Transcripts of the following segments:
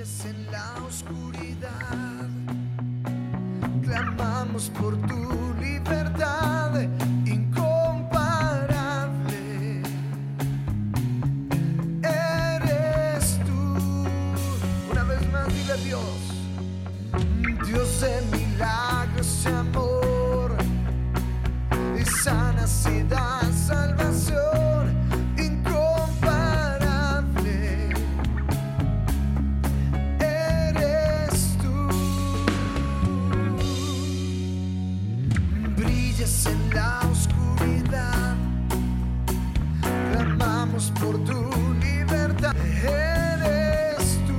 brillas en la oscuridad. Clamamos por tu libertad incomparable. Eres tú. Una vez más dile a Dios. Dios de milagros y amor, y sanidad, salvación incomparable. Eres tú. Brillas en la oscuridad. Clamamos por tu libertad. Eres tú.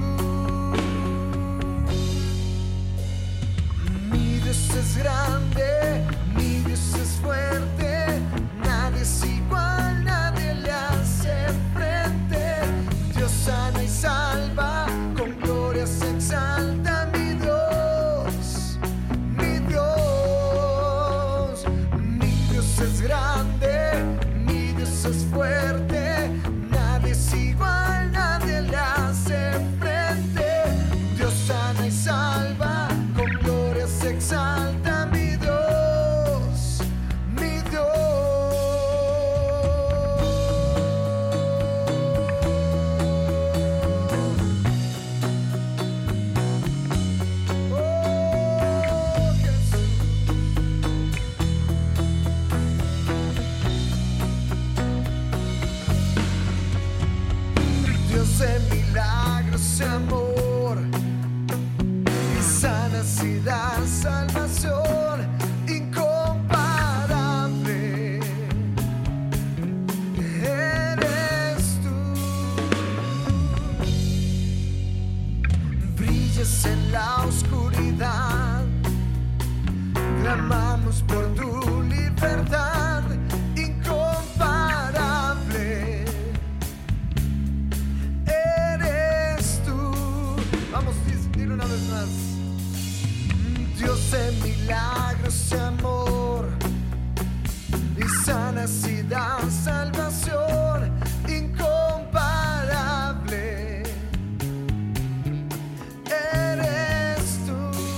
Mi Dios es grande, mi Dios es fuerte, nadie es igual, nadie le hace frente. Dios sana y salva, con gloria se exalta mi Dios, mi Dios. Mi Dios es grande, mi Dios es fuerte, nadie es igual, nadie le hace frente. Dios sana y salva, con gloria se exalta mi Dios, mi Dios. Oh, Jesús. Dios de milagros y amor, y sanidad, salvación incomparable. Eres tú. Brillas en la oscuridad. Clamamos por tu libertad incomparable. Eres tú. Vamos, dile una vez más. Dios de milagros y amor, y sanidad, salvación incomparable. Eres tú.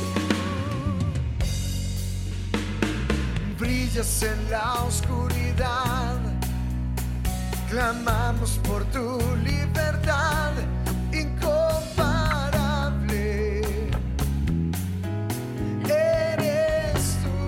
Brillas en la oscuridad. Clamamos por tu libertad incomparable. Eres tú.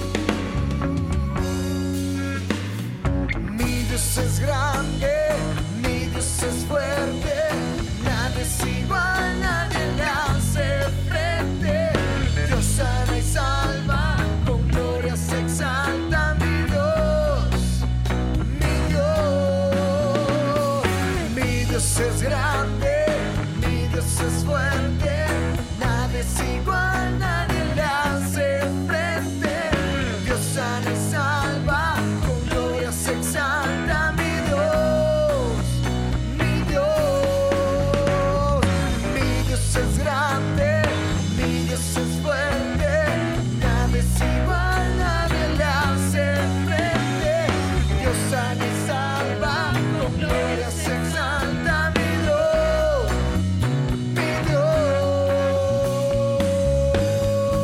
Mi Dios es grande, mi Dios es fuerte, nadie es igual, nadie le hace frente. Dios sana y salva, con gloria se exalta mi Dios, mi Dios. Mi Dios es grande, mi Dios es fuerte, nadie es igual, nadie le hace frente. Dios sana y salva, con gloria se exalta mi Dios, mi Dios. Mi Dios es grande, mi Dios es fuerte, nadie es igual, nadie le hace frente. Dios sana y salva, con gloria se exalta mi Dios, mi Dios.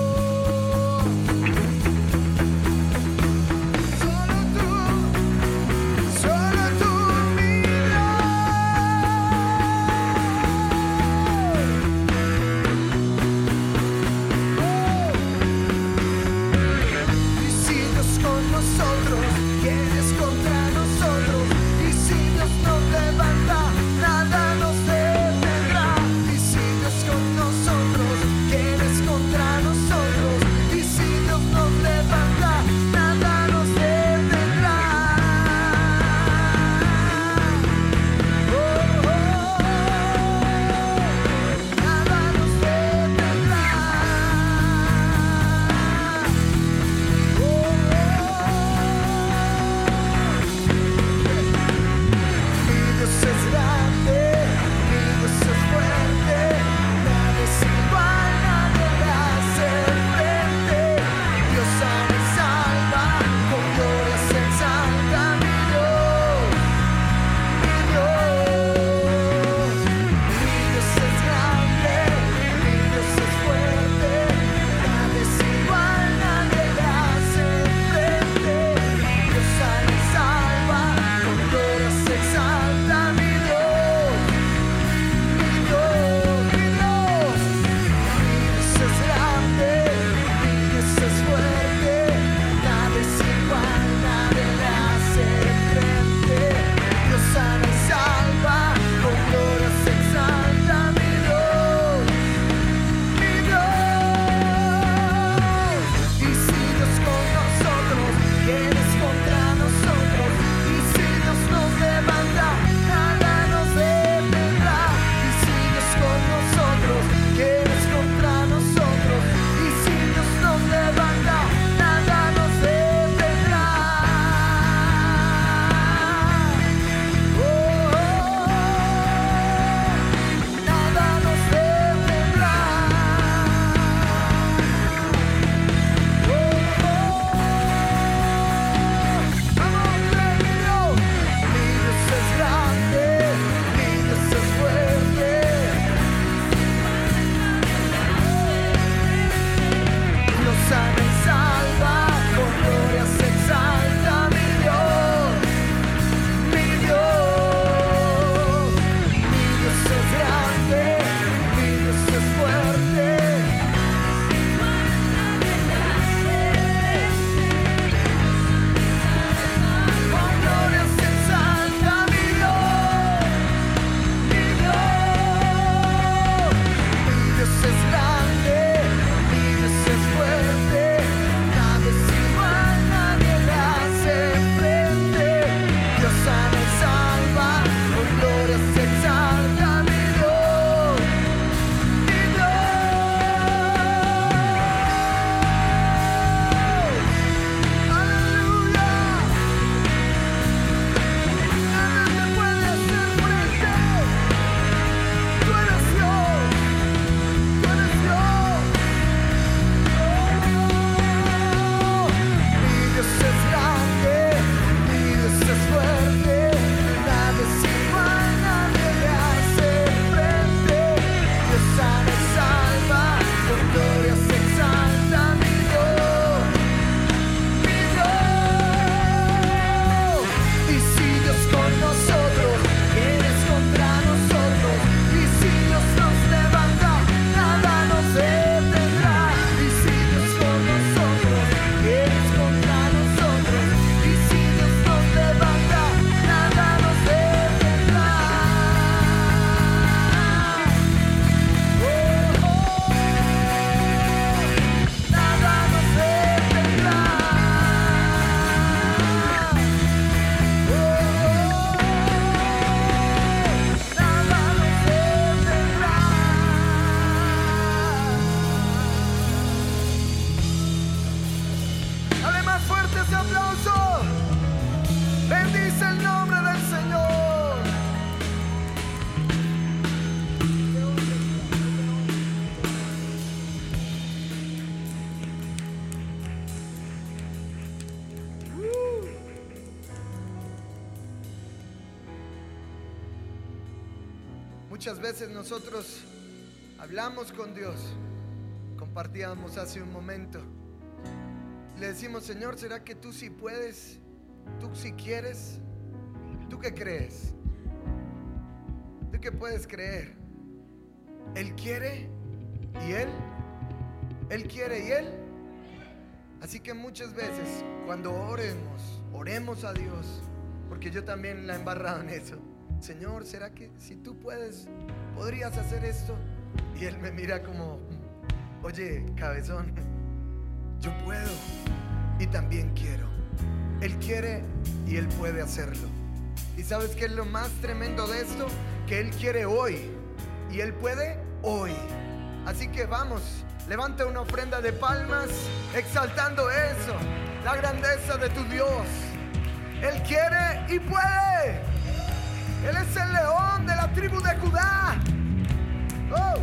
Muchas veces nosotros hablamos con Dios, compartíamos hace un momento, le decimos: Señor, ¿será que tú sí puedes? ¿Tú sí quieres? ¿Tú qué crees? ¿Tú qué puedes creer? Él quiere y Él quiere y Él. Así que muchas veces cuando oremos a Dios, porque yo también la he embarrado en eso: Señor, ¿será que si tú puedes, podrías hacer esto? Y Él me mira como: oye, cabezón, yo puedo y también quiero. Él quiere y Él puede hacerlo. ¿Y sabes qué es lo más tremendo de esto? Que Él quiere hoy y Él puede hoy. Así que vamos, levanta una ofrenda de palmas, exaltando eso, la grandeza de tu Dios. Él quiere y puede. Él es el león de la tribu de Judá. ¡Oh!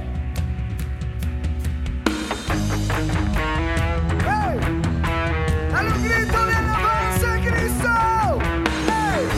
¡Hey! ¡Dale un grito de alabanza a Cristo! ¡Hey!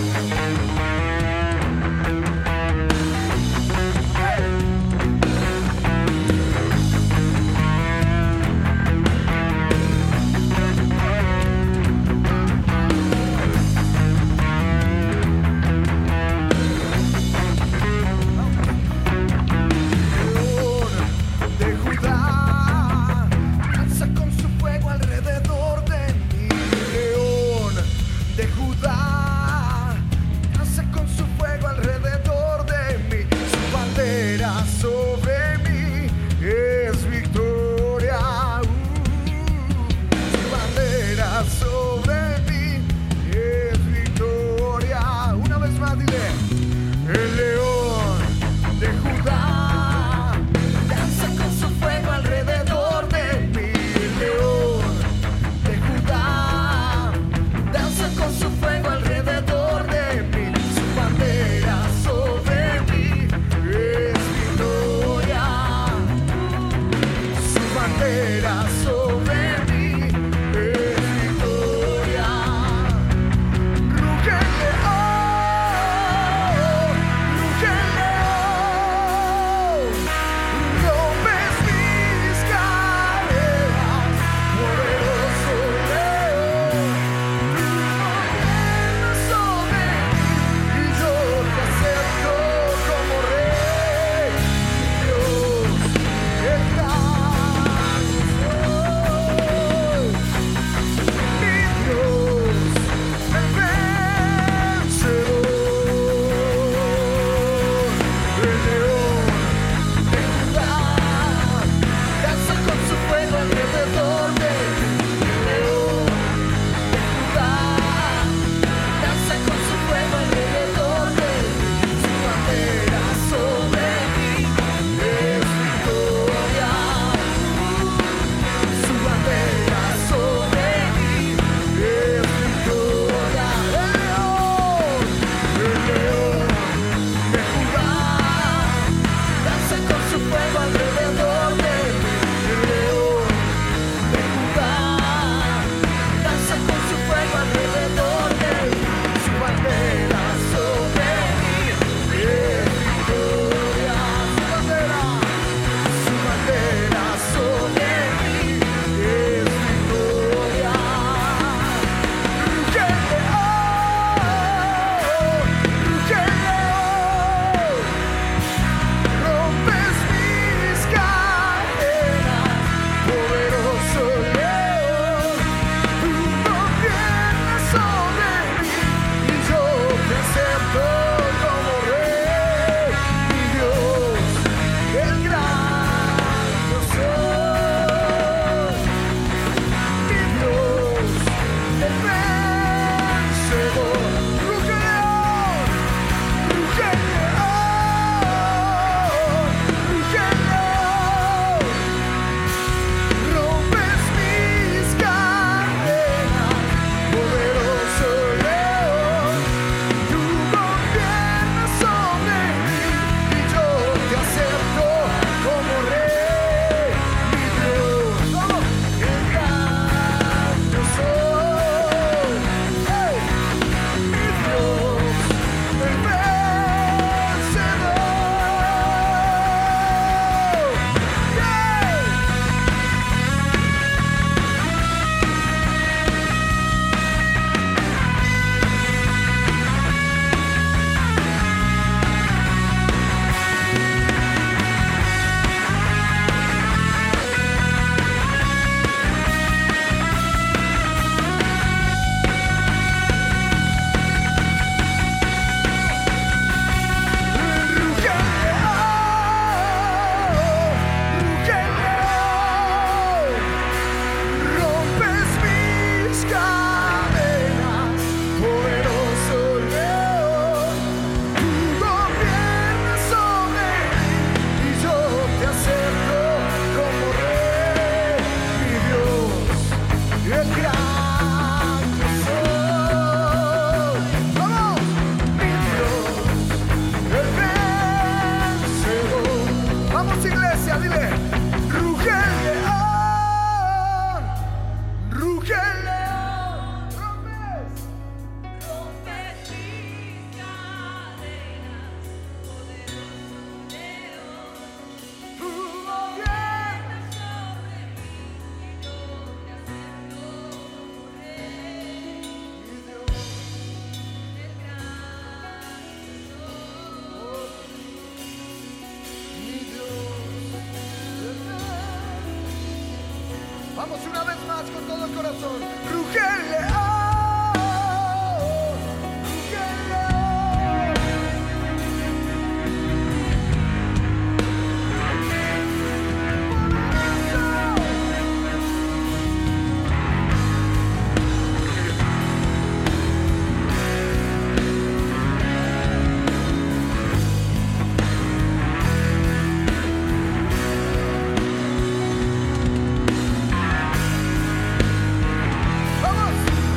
Vamos una vez más con todo el corazón. Ruge el león. ¡Vamos!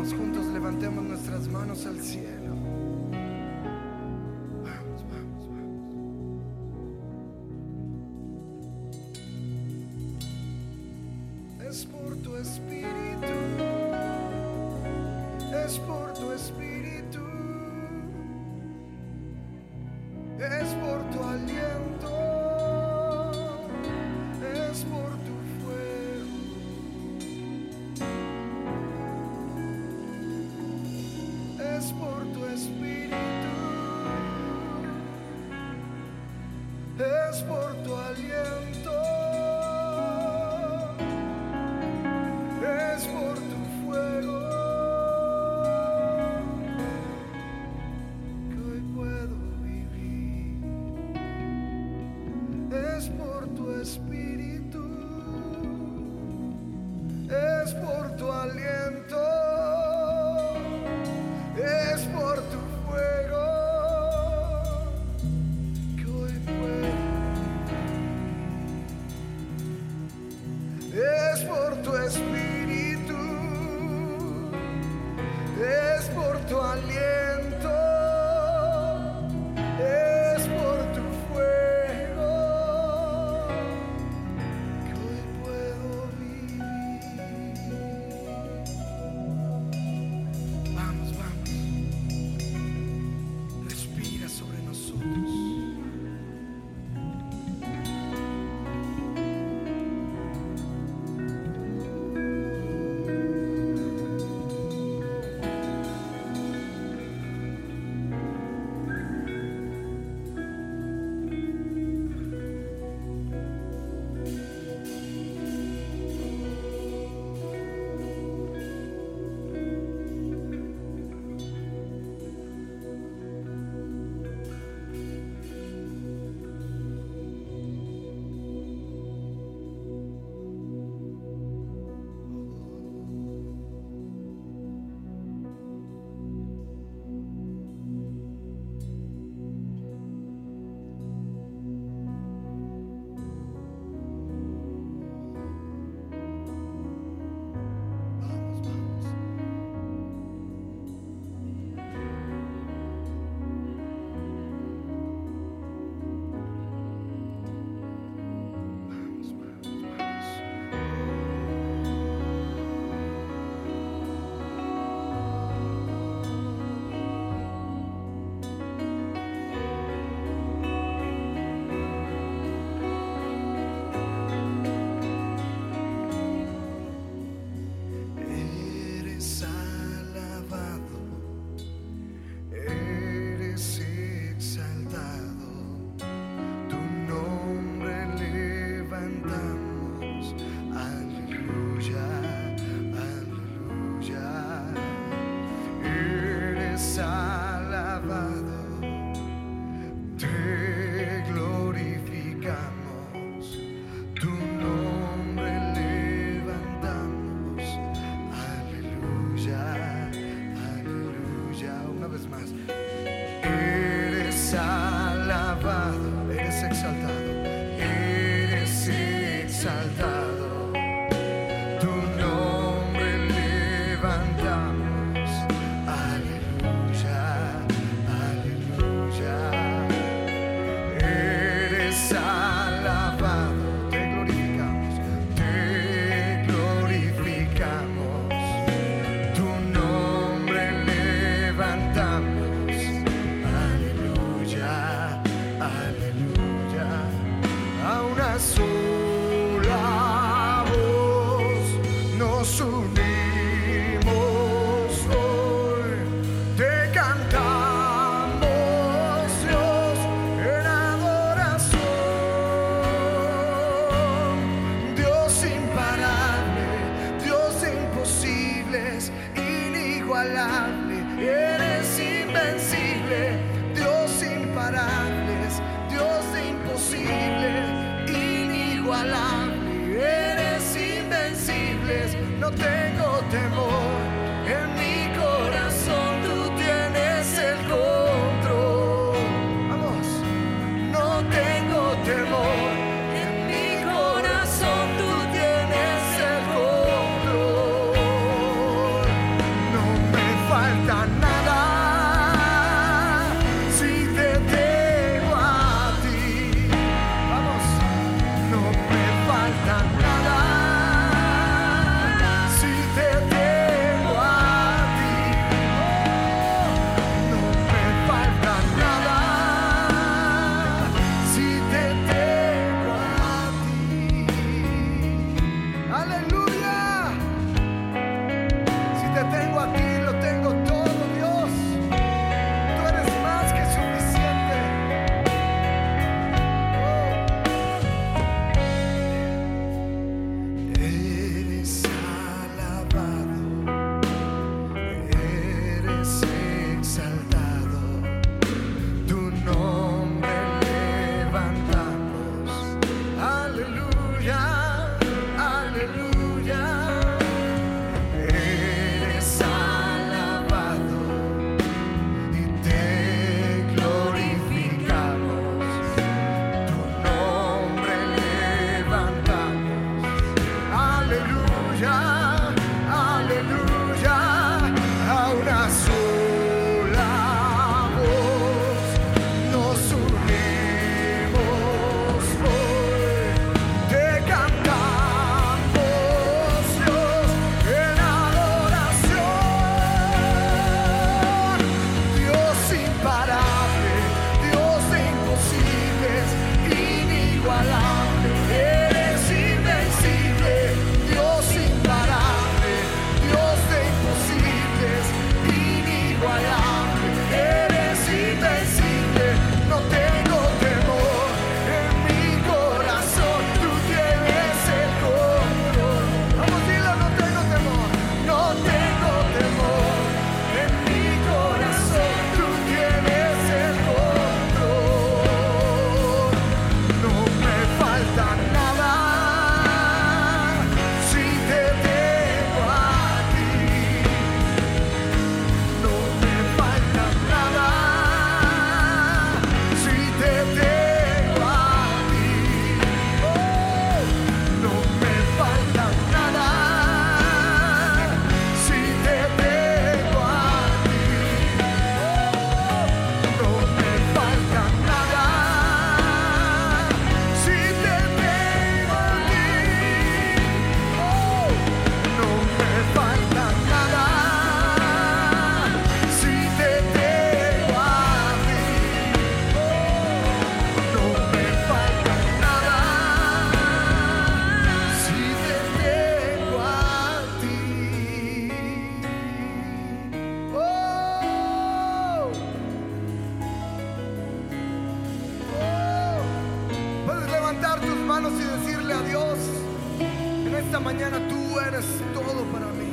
Vamos juntos, levantemos nuestras manos al cielo. Vamos, vamos, vamos. Es por tu espíritu, es por tu espíritu, es por tu aliento, es por tu fuego, es por tu espíritu, es por tu aliento, es por tu fuego, que hoy puedo vivir. Es por tu espíritu, es por tu aliento, es por tu fuego, que hoy puedo vivir. Es por tu espíritu, es por tu aliento, es por tu fuego, que hoy puedo vivir. Vamos, vamos. Respira sobre nosotros. Eres alabado, eres exaltado, tu nombre levantamos, aleluya, aleluya. Eres alabado, te glorificamos, tu nombre levantamos, aleluya, aleluya. Una vez más. Eres alabado, eres exaltado, eres exaltado, tu nombre levantamos, aleluya, aleluya. Eres alabado, te glorificamos, tu nombre levantamos, aleluya, aleluya. A una sola voz nos unimos hoy, te cantamos, Dios, en adoración. Dios imparable, Dios de imposibles, inigualable, eres invencible. Dios imparables, Dios de imposibles, inigualable, eres invencible. No tengo temor, en mi corazón tú tienes el control. Vamos, no tengo temor, en mi corazón tú tienes el control. No tus manos y decirle a Dios: en esta mañana tú eres todo para mí.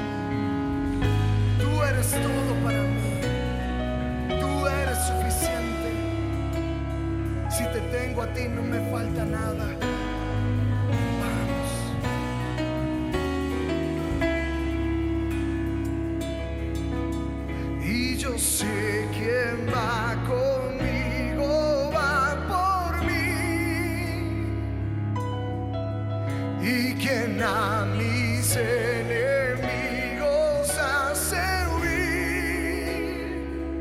Tú eres todo para mí. Tú eres suficiente. Si te tengo a ti no me falta nada. Vamos. Y yo sé quién va conmigo, va por mí. Y quien a mis enemigos hace huir.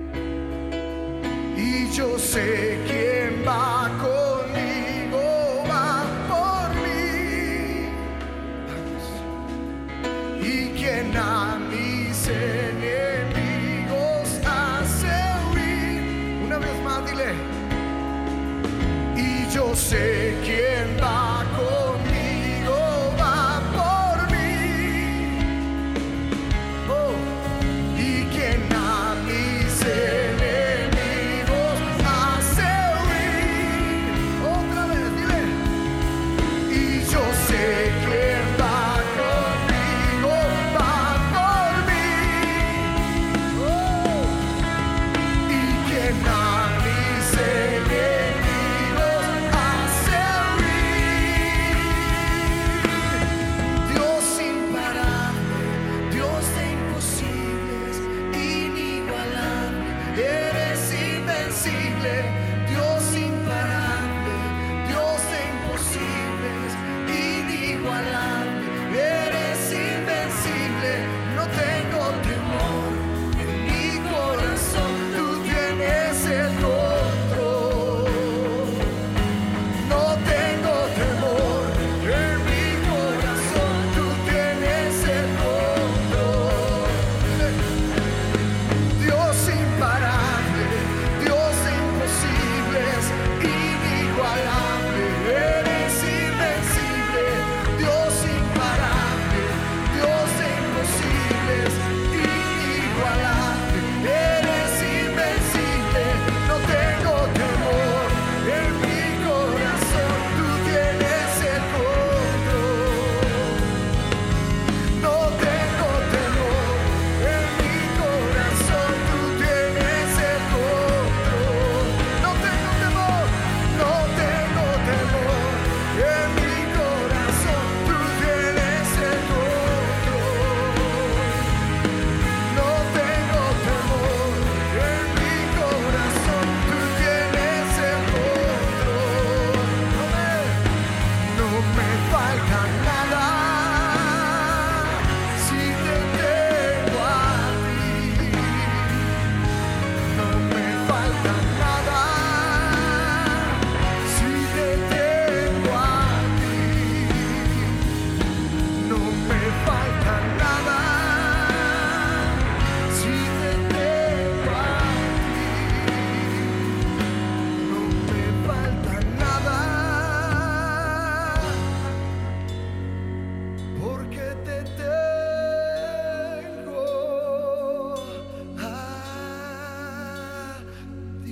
Y yo sé quién va conmigo, va por mí. Vamos. Y quien a mis enemigos hace huir. Una vez más, dile. Y yo sé quién va conmigo, va por mí. Oh. Y quien a mis enemigos hace huir. Otra vez, dile. Y yo sé quién va conmigo, va por mí. Oh. Y quien a mis enemigos hace huir. Dios imparable, Dios de imposibles, inigualable, eres invencible. Dios imparable, Dios de imposibles, inigualable, eres invencible. No tengo temor en mi corazón, tú tienes el control. No tengo temor en mi corazón, tú tienes el control. Dios imparable, Dios de imposibles, inigualable, eres invencible. Dios imparable, Dios de imposibles, inigualable, eres invencible. No tengo temor en mi corazón, tú tienes el control. No tengo temor en mi corazón, tú tienes el control. No tengo temor, no tengo temor en mi corazón, tú tienes el control. No tengo temor en mi corazón, tú tienes el control. No me falta nada si te tengo a ti. No me falta nada si te tengo a ti. No me falta nada si te tengo a ti. No me falta nada porque te tengo a ti.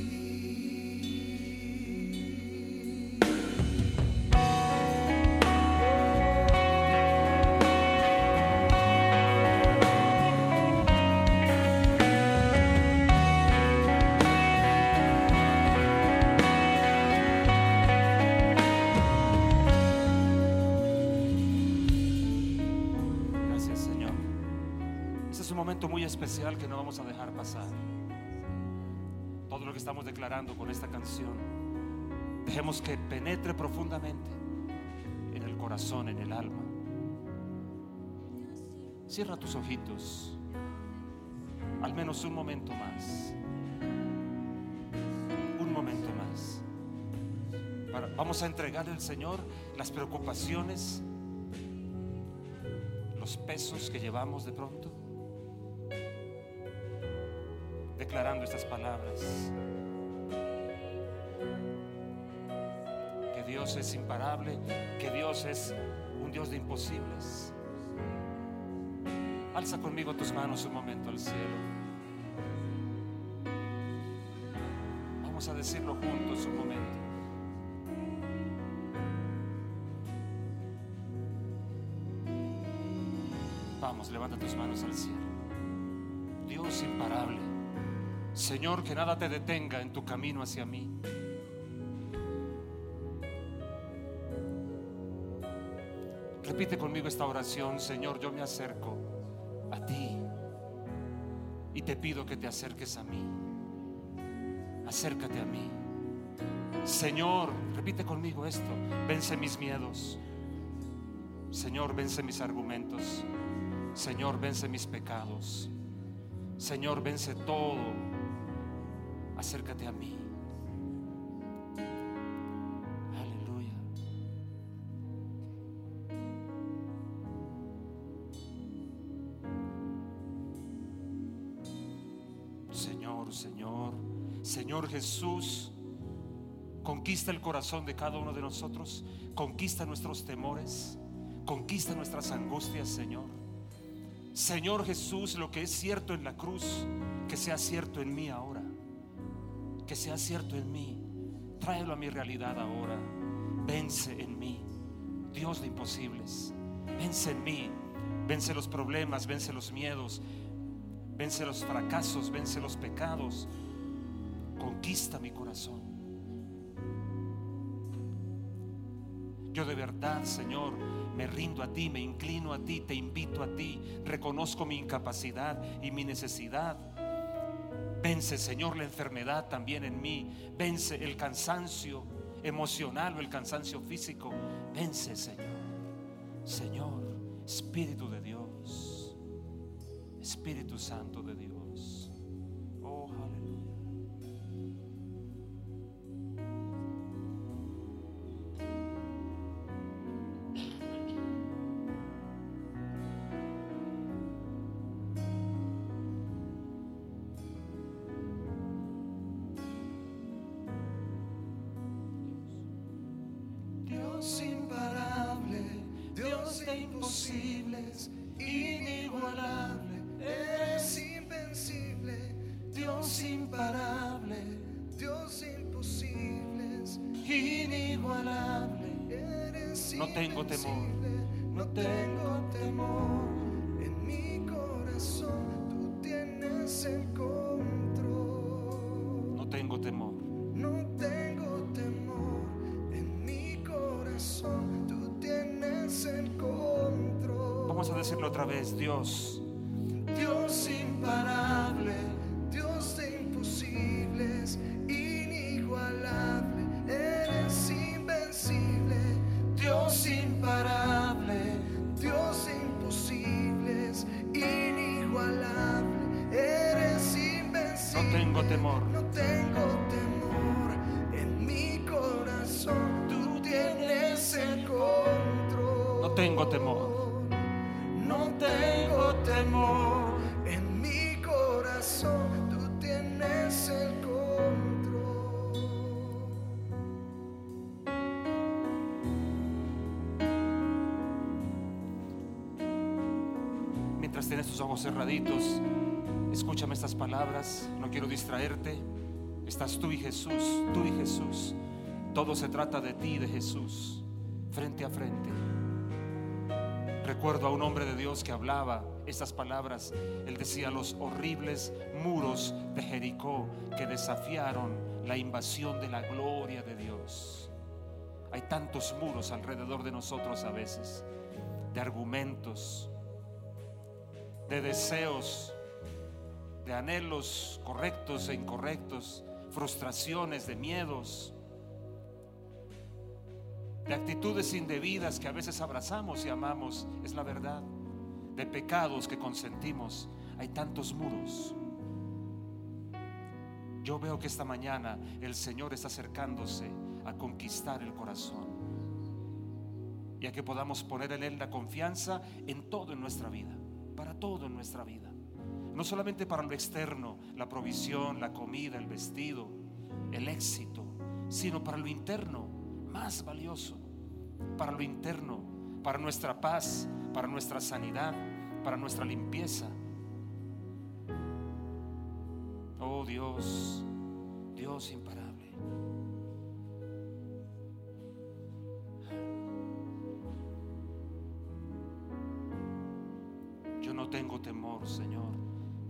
Gracias, Señor. Este es un momento muy especial que no vamos a dejar pasar. Todo lo que estamos declarando con esta canción, dejemos que penetre profundamente en el corazón, en el alma. Cierra tus ojitos, al menos un momento más. Un momento más. Vamos a entregarle al Señor las preocupaciones, los pesos que llevamos de pronto, declarando estas palabras: que Dios es imparable, que Dios es un Dios de imposibles. Alza conmigo tus manos un momento al cielo. Vamos a decirlo juntos un momento. Vamos, levanta tus manos al cielo. Dios imparable, Señor, que nada te detenga en tu camino hacia mí. Repite conmigo esta oración. Señor, yo me acerco a ti y te pido que te acerques a mí. Acércate a mí. Señor, repite conmigo esto: vence mis miedos. Señor, vence mis argumentos. Señor, vence mis pecados. Señor, vence todo. Acércate a mí. Aleluya. Señor, Señor, Señor Jesús, conquista el corazón de cada uno de nosotros. Conquista nuestros temores. Conquista nuestras angustias, Señor. Señor Jesús, lo que es cierto en la cruz, que sea cierto en mí ahora. Que sea cierto en mí. Tráelo a mi realidad ahora. Vence en mí, Dios de imposibles. Vence en mí. Vence los problemas, vence los miedos, vence los fracasos, vence los pecados. Conquista mi corazón. Yo de verdad, Señor, me rindo a ti, me inclino a ti, te invito a ti. Reconozco mi incapacidad y mi necesidad. Vence, Señor, la enfermedad también en mí. Vence el cansancio emocional o el cansancio físico. Vence, Señor. Señor, Espíritu de Dios, Espíritu Santo de Dios. Oh, aleluya. Dios imparable, Dios de imposibles, inigualable, eres invencible. Dios imparable, Dios de imposibles, inigualable, eres No tengo temor. invencible. No tengo temor. En mi corazón tú tienes el control. No tengo temor. No tengo temor. En mi corazón tú tienes el control. Vamos a decirlo otra vez. Dios, Dios imparable, Dios de imposibles, inigualable, eres invencible. Dios imparable, Dios de imposibles, inigualable, eres invencible. no tengo temor. No tengo temor. En mi corazón tú tienes el control. No tengo temor. No tengo temor. En mi corazón tú tienes el control. Mientras tienes tus ojos cerraditos, escúchame estas palabras. No quiero distraerte. Estás tú y Jesús, tú y Jesús. Todo se trata de ti y de Jesús, frente a frente. Recuerdo a un hombre de Dios que hablaba estas palabras. Él decía: los horribles muros de Jericó que desafiaron la invasión de la gloria de Dios. Hay tantos muros alrededor de nosotros a veces, de argumentos, de deseos, de anhelos correctos e incorrectos, frustraciones, de miedos, de actitudes indebidas que a veces abrazamos y amamos, es la verdad, de pecados que consentimos. Hay tantos muros. Yo veo que esta mañana el Señor está acercándose a conquistar el corazón y a que podamos poner en Él la confianza en todo en nuestra vida, para todo en nuestra vida. No solamente para lo externo, la provisión, la comida, el vestido, el éxito, sino para lo interno, más valioso, para lo interno, para nuestra paz, para nuestra sanidad, para nuestra limpieza. Oh Dios, Dios imparable.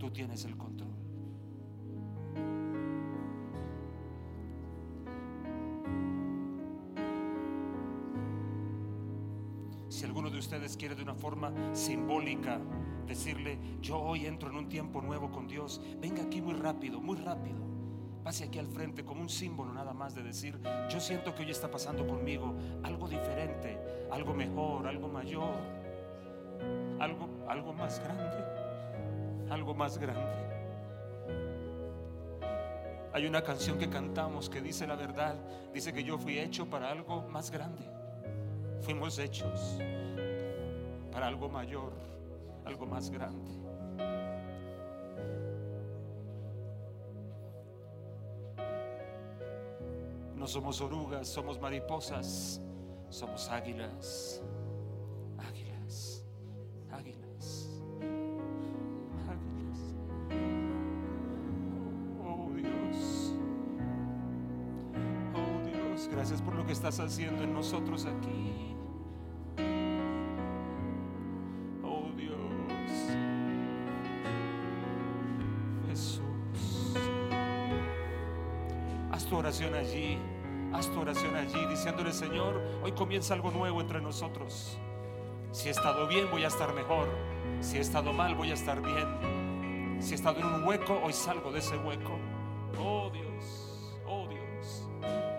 tú tienes el control. Si alguno de ustedes quiere de una forma simbólica decirle: yo hoy entro en un tiempo nuevo con Dios, venga aquí muy rápido, pase aquí al frente como un símbolo nada más de decir: yo siento que hoy está pasando conmigo algo diferente, algo mejor, algo mayor, algo más grande, algo más grande. Hay una canción que cantamos que dice la verdad, dice que yo fui hecho para algo más grande. Fuimos hechos para algo mayor, algo más grande. No somos orugas, somos mariposas, somos águilas, águilas, águilas, águilas. Oh Dios, gracias por lo que estás haciendo en nosotros aquí. Oh Dios, Jesús, haz tu oración allí. Haz tu oración allí diciéndole: Señor, hoy comienza algo nuevo entre nosotros. Si he estado bien, voy a estar mejor. Si he estado mal, voy a estar bien. Si he estado en un hueco, hoy salgo de ese hueco. Oh Dios, oh Dios.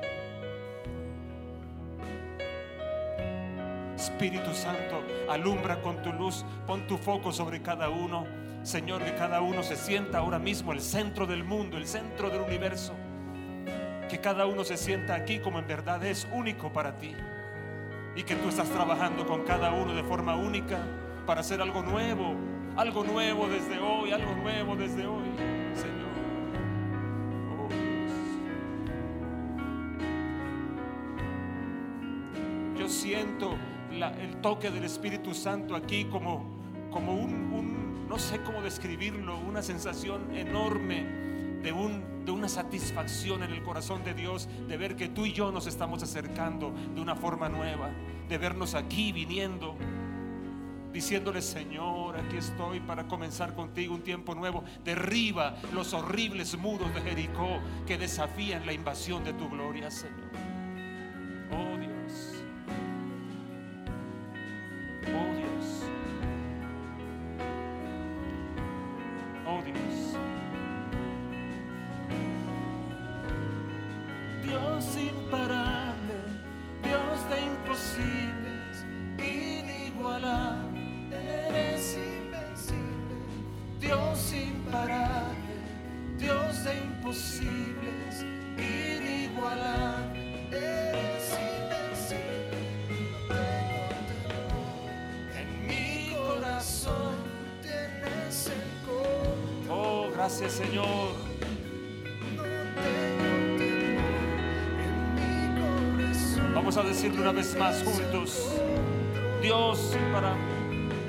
Espíritu Santo, alumbra con tu luz, pon tu foco sobre cada uno. Señor, que cada uno se sienta ahora mismo el centro del mundo, el centro del universo. Que cada uno se sienta aquí como en verdad es único para ti, y que tú estás trabajando con cada uno de forma única para hacer algo nuevo desde hoy, algo nuevo desde hoy, Señor. Oh Dios. Yo siento el toque del Espíritu Santo aquí como un no sé cómo describirlo, una sensación enorme de una satisfacción en el corazón de Dios, de ver que tú y yo nos estamos acercando de una forma nueva, de vernos aquí viniendo, diciéndole: Señor, aquí estoy para comenzar contigo un tiempo nuevo. Derriba los horribles muros de Jericó que desafían la invasión de tu gloria, Señor. Oh Dios, oh Dios, oh Dios. Dios imparable, Dios de imposibles, inigualable, eres invencible. Dios imparable, Dios de imposibles, inigualable, eres invencible. En mi corazón tienes el control. Oh, gracias, Señor. Vamos a decirlo una vez más juntos: Dios imparable,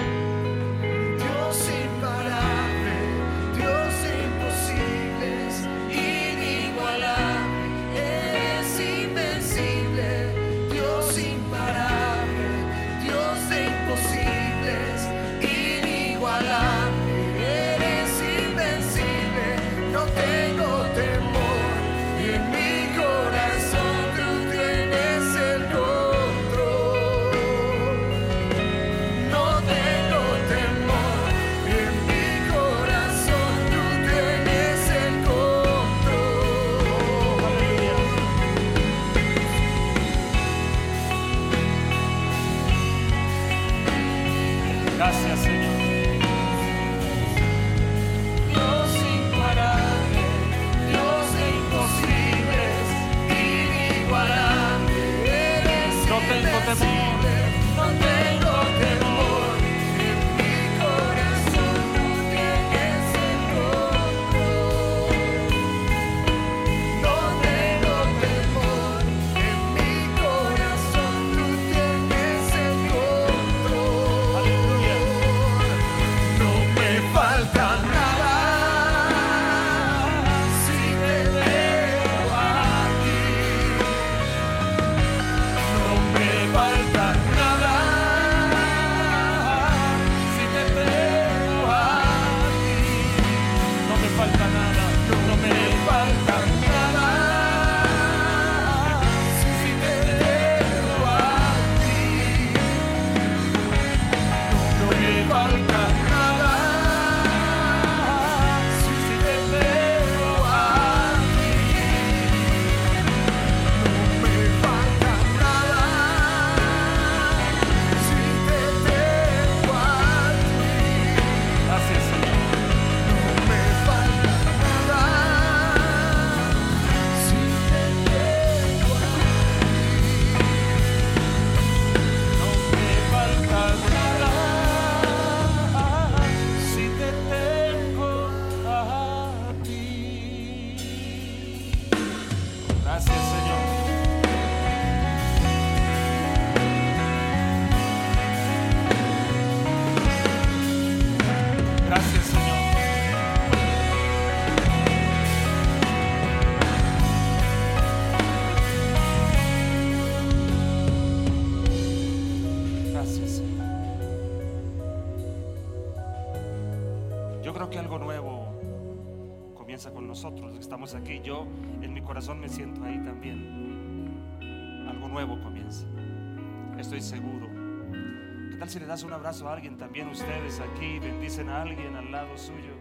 Dios imparable, Dios de imposibles, inigualable, eres invencible. Dios imparable, Dios de imposibles, inigualable, eres invencible. No tengo temor y en mi corazón tú tienes el control. No falta nada, no me falta nada. Si te tengo a ti, no me falta nada. Si te tengo a ti, no me falta nada. Si te tengo a ti, gracias, Señor. no me falta nada. Si te tengo a No me falta nada si te tengo a ti. Gracias, Señor. Gracias, Señor. Gracias, Señor. Yo creo que algo nuevo comienza con nosotros, los que estamos aquí. Yo en mi corazón me siento ahí también. Algo nuevo comienza. Estoy seguro. ¿Qué tal si le das un abrazo a alguien también? Ustedes aquí bendicen a alguien al lado suyo.